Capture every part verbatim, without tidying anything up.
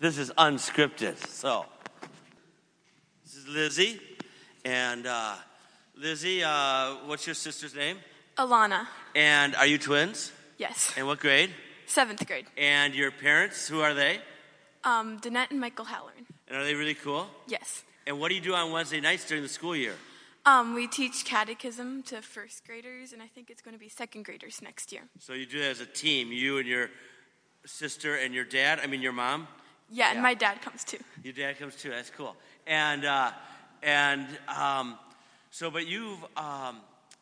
This is unscripted. So, this is Lizzie. And uh, Lizzie, uh, what's your sister's name? Alana. And are you twins? Yes. And what grade? Seventh grade. And your parents, who are they? Um, Danette and Michael Halloran. And are they really cool? Yes. And what do you do on Wednesday nights during the school year? Um, we teach catechism to first graders, and I think it's going to be second graders next year. So you do that as a team, you and your sister and your dad, I mean your mom? Yeah, yeah. and my dad comes too. Your dad comes too, that's cool. And, uh, and um, so, but you've um,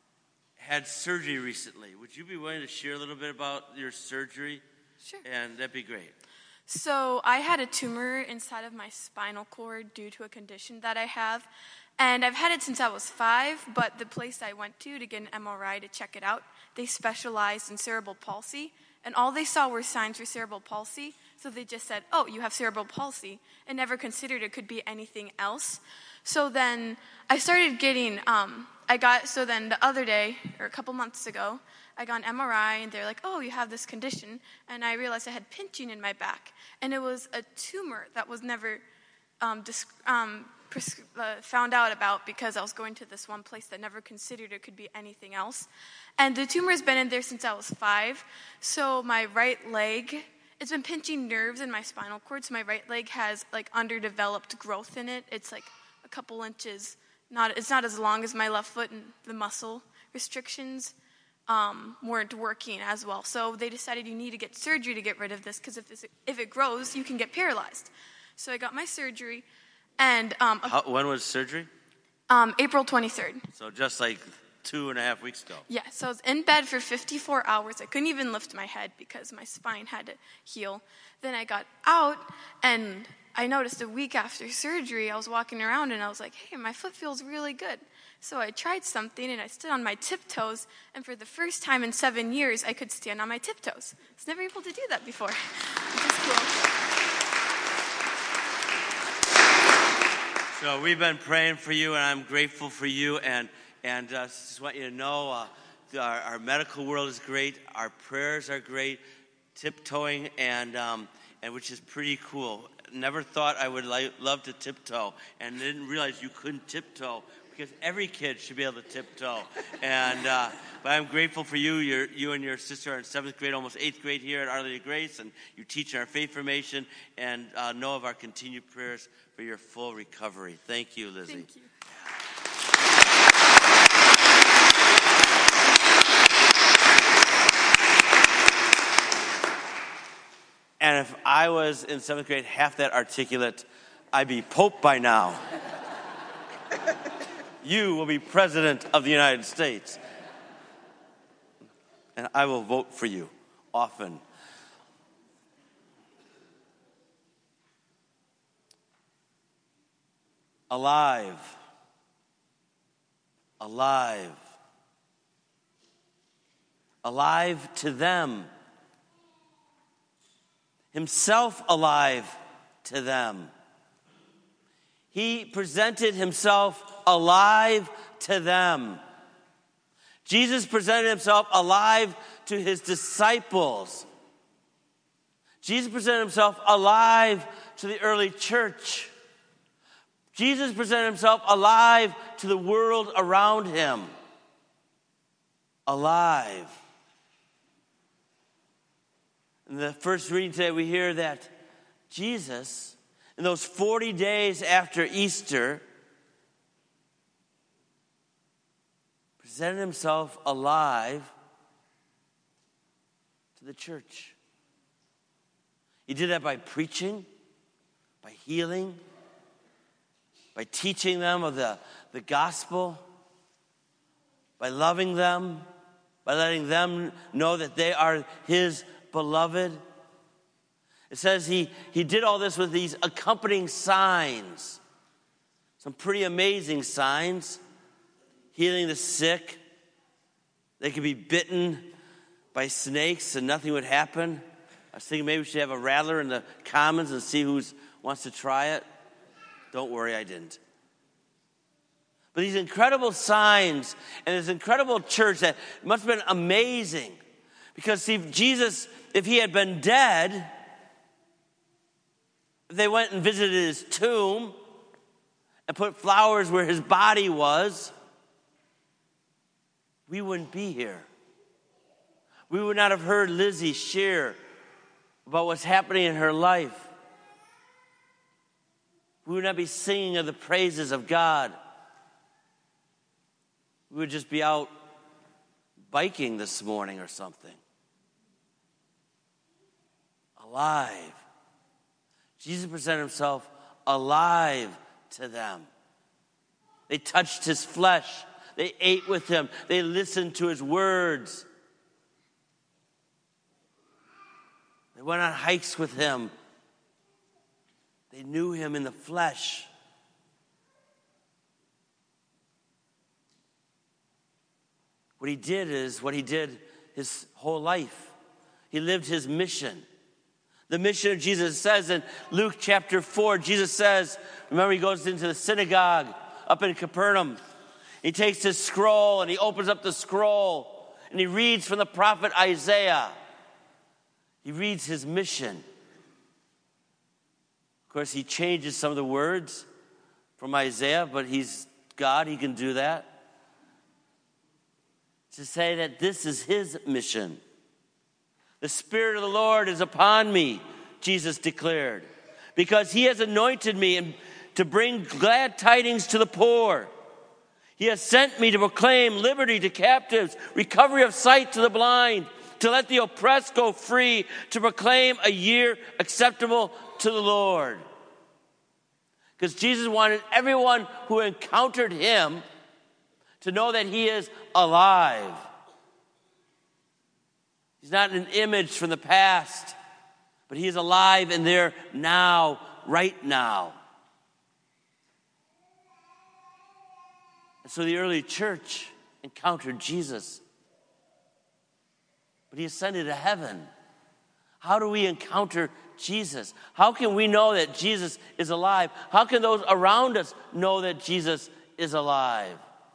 had surgery recently. Would you be willing to share a little bit about your surgery? Sure. And that'd be great. So I had a tumor inside of my spinal cord due to a condition that I have. And I've had it since I was five, but the place I went to to get an M R I to check it out, they specialized in cerebral palsy. And all they saw were signs for cerebral palsy. So they just said, oh, you have cerebral palsy, and never considered it could be anything else. So then I started getting, um, I got, so then the other day, or a couple months ago, I got an M R I, and they're like, oh, you have this condition. And I realized I had pinching in my back. And it was a tumor that was never um, dis- um, pres- uh, found out about because I was going to this one place that never considered it could be anything else. And the tumor has been in there since I was five. So my right leg, it's been pinching nerves in my spinal cord. So my right leg has like underdeveloped growth in it. It's like a couple inches. Not, it's not as long as my left foot, and the muscle restrictions um, weren't working as well. So they decided you need to get surgery to get rid of this because if, this, if it grows, you can get paralyzed. So I got my surgery. And um, How, when was surgery? Um, April twenty-third. So just like two and a half weeks ago. Yeah, so I was in bed for fifty-four hours. I couldn't even lift my head because my spine had to heal. Then I got out, and I noticed a week after surgery, I was walking around, and I was like, hey, my foot feels really good. So I tried something, and I stood on my tiptoes, and for the first time in seven years, I could stand on my tiptoes. I was never able to do that before, which is cool. So we've been praying for you, and I'm grateful for you, and and uh, just want you to know uh, our, our medical world is great, our prayers are great, tiptoeing, and um, and which is pretty cool. Never thought I would li- love to tiptoe, and didn't realize you couldn't tiptoe because every kid should be able to tiptoe. And uh, but I'm grateful for you. You're, you and your sister are in seventh grade, almost eighth grade here at Our Lady of Grace, and you teach in our faith formation, and uh, know of our continued prayers for your full recovery. Thank you, Lizzie. Thank you. And if I was in seventh grade half that articulate, I'd be Pope by now. You will be President of the United States. And I will vote for you often. Alive. Alive. Alive to them. Himself alive to them. He presented himself alive to them. Jesus presented himself alive to his disciples. Jesus presented himself alive to the early church. Jesus presented himself alive to the world around him. Alive. In the first reading today, we hear that Jesus, in those forty days after Easter, presented himself alive to the church. He did that by preaching, by healing, by teaching them of the, the gospel, by loving them, by letting them know that they are his beloved. It says he, he did all this with these accompanying signs. Some pretty amazing signs. Healing the sick. They could be bitten by snakes and nothing would happen. I was thinking maybe we should have a rattler in the commons and see who wants to try it. Don't worry, I didn't. But these incredible signs and this incredible church that must have been amazing. Because see, Jesus, if he had been dead, if they went and visited his tomb and put flowers where his body was, we wouldn't be here. We would not have heard Lizzie share about what's happening in her life. We would not be singing of the praises of God. We would just be out biking this morning or something. Alive. Jesus presented himself alive to them. They touched his flesh. They ate with him. They listened to his words. They went on hikes with him. They knew him in the flesh. What he did is what he did his whole life. He lived his mission. The mission of Jesus says in Luke chapter four, Jesus says, remember he goes into the synagogue up in Capernaum. He takes his scroll and he opens up the scroll and he reads from the prophet Isaiah. He reads his mission. Of course, he changes some of the words from Isaiah, but he's God, he can do that. To say that this is his mission. The Spirit of the Lord is upon me, Jesus declared, because he has anointed me to bring glad tidings to the poor. He has sent me to proclaim liberty to captives, recovery of sight to the blind, to let the oppressed go free, to proclaim a year acceptable to the Lord. Because Jesus wanted everyone who encountered him to know that he is alive. He's not an image from the past, but he is alive and there now, right now. And so the early church encountered Jesus, but he ascended to heaven. How do we encounter Jesus? How can we know that Jesus is alive? How can those around us know that Jesus is alive?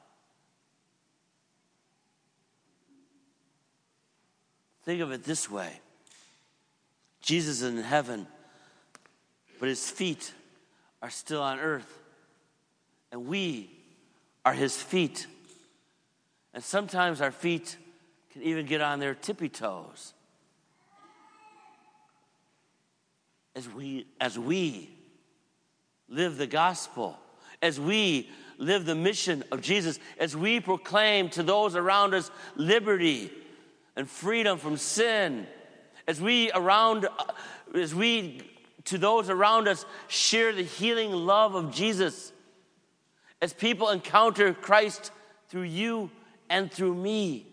Think of it this way. Jesus is in heaven, but his feet are still on earth. And we are his feet. And sometimes our feet can even get on their tippy toes. As we, as we live the gospel, as we live the mission of Jesus, as we proclaim to those around us liberty and freedom from sin, as we around, as we to those around us share the healing love of Jesus, as people encounter Christ through you and through me.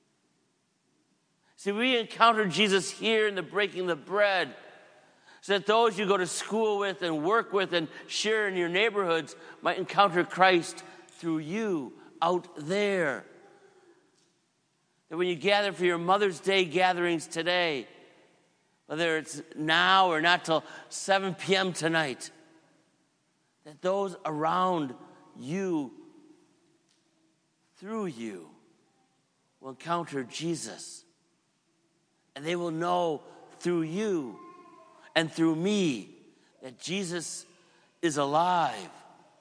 See, we encounter Jesus here in the breaking the bread, so that those you go to school with and work with and share in your neighborhoods might encounter Christ through you out there. That when you gather for your Mother's Day gatherings today, whether it's now or not till seven p.m. tonight, that those around you, through you, will encounter Jesus. And they will know through you and through me that Jesus is alive.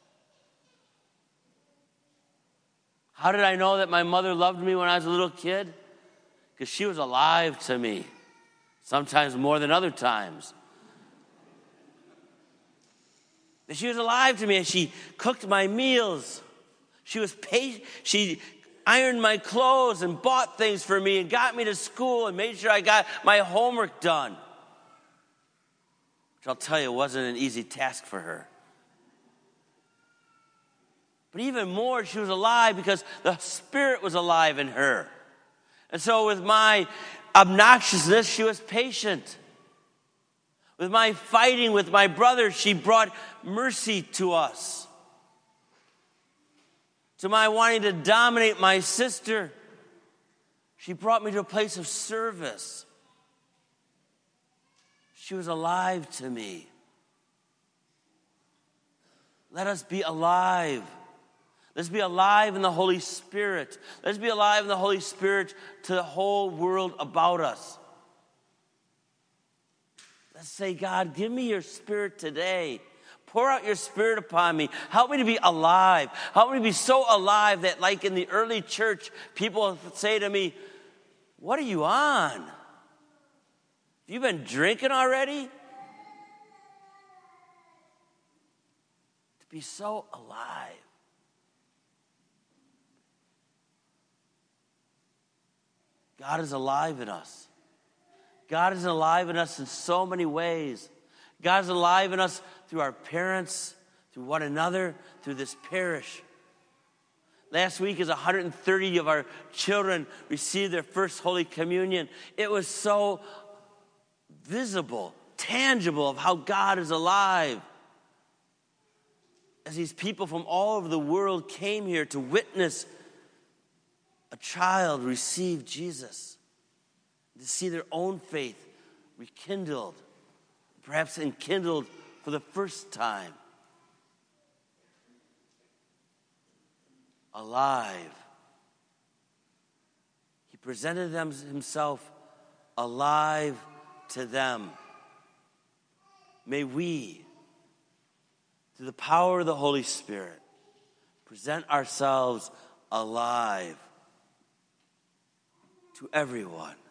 How did I know that my mother loved me when I was a little kid? Because she was alive to me, sometimes more than other times. She was alive to me, and she cooked my meals. She was patient. She ironed my clothes and bought things for me and got me to school and made sure I got my homework done. Which I'll tell you wasn't an easy task for her. But even more, she was alive because the Spirit was alive in her. And so with my obnoxiousness, she was patient. With my fighting with my brother, she brought mercy to us. To my wanting to dominate my sister, she brought me to a place of service. She was alive to me. Let us be alive. Let's be alive in the Holy Spirit. Let's be alive in the Holy Spirit to the whole world about us. Let's say, God, give me your Spirit today. Pour out your Spirit upon me. Help me to be alive. Help me to be so alive that, like in the early church, people say to me, what are you on? Have you been drinking already? To be so alive. God is alive in us. God is alive in us in so many ways. God is alive in us through our parents, through one another, through this parish. Last week, as one hundred thirty of our children received their first Holy Communion, it was so visible, tangible of how God is alive. As these people from all over the world came here to witness a child receive Jesus, to see their own faith rekindled, perhaps enkindled for the first time. Alive. He presented them himself alive to them. May we, through the power of the Holy Spirit, present ourselves alive to everyone.